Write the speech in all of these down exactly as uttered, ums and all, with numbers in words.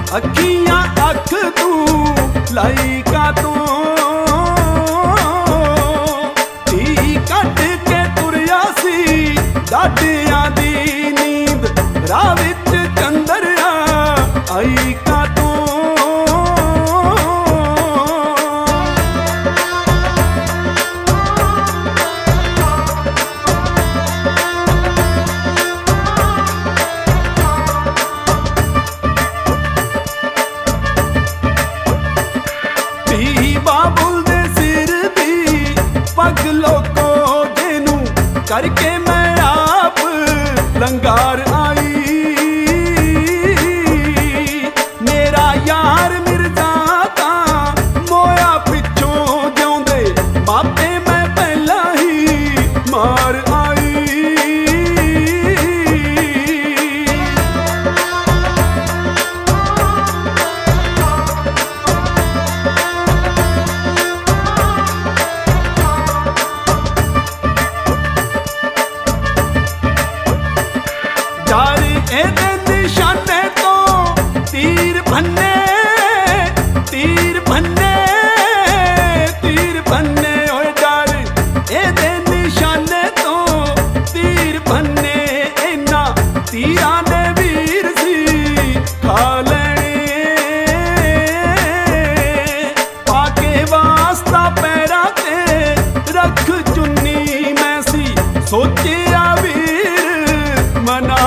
ਅੱਖੀਆਂ ਅੱਖ ਤੂੰ ਲਾਈ ਕਾ ਤੂੰ ਧੀ ਕੱਢ ਕੇ ਤੁਰਿਆ ਸੀ ਡਾਢਿਆਂ ਦੀ ਨੀਂਦ ਰਾਹ ਵਿੱਚ ਚੰਦਰਿਆ ਆਈ ਕਾ ਤੂੰ ਬਾਬੁਲ ਦੇ ਸਿਰ ਦੀ ਪੱਗ ਲੋਕੋ ਦੇ ਨੂੰ ਕਰਕੇ ਮੈਂ ਆਪ ਲੰਗਾਰ ਆਈ ਮੇਰਾ ਯਾਰ ਮਿਰਜ਼ਾ ਤਾਂ ਮੋਇਆ ਪਿੱਛੋਂ ਜਿਉਂਦੇ ਮਾਪੇ ਮੈਂ ਪਹਿਲਾਂ ਹੀ ਮਾਰ ਆਈ ਇਹਦੇ ਨਿਸ਼ਾਨੇ ਤੋਂ ਤੀਰ ਭੰਨੇ ਤੀਰ ਭੰਨੇ ਤੀਰ ਭੰਨੇ ਓਏ ਡਰ ਇਹਦੇ ਨਿਸ਼ਾਨੇ ਤੋਂ ਤੀਰ ਭੰਨੇ ਇਹਨਾਂ ਤੀਰਾਂ ਦੇ ਵੀਰ ਸੀ ਖਾ ਲੈਣੇ ਪਾ ਕੇ ਵਾਸਤਾ ਪੈਰਾਂ ਤੇ ਰੱਖ ਚੁੰਨੀ ਮੈਂ ਸੀ ਸੋਚਿਆ ਵੀਰ ਮਨਾ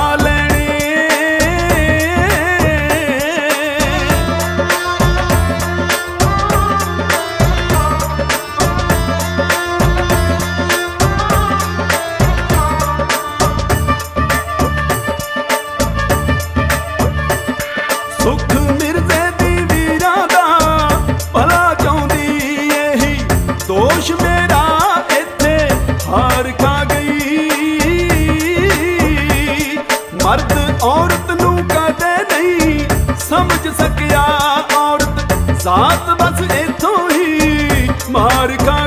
ਸੁਖ ਮਿਰਜ਼ੇ ਦੀ ਵੀਰਾਂ ਦਾ ਭਲਾ ਚਾਹੁੰਦੀ ਇਹੀ ਦੋਸ਼ ਮੇਰਾ ਇੱਥੇ ਹਾਰ ਖਾ ਗਈ ਮਰਦ ਔਰਤ ਨੂੰ ਕਦੇ ਨਹੀਂ ਸਮਝ ਸਕਿਆ ਔਰਤ ਜ਼ਾਤ ਬਸ ਇੱਥੋਂ ਹੀ ਮਾਰ ਖਾ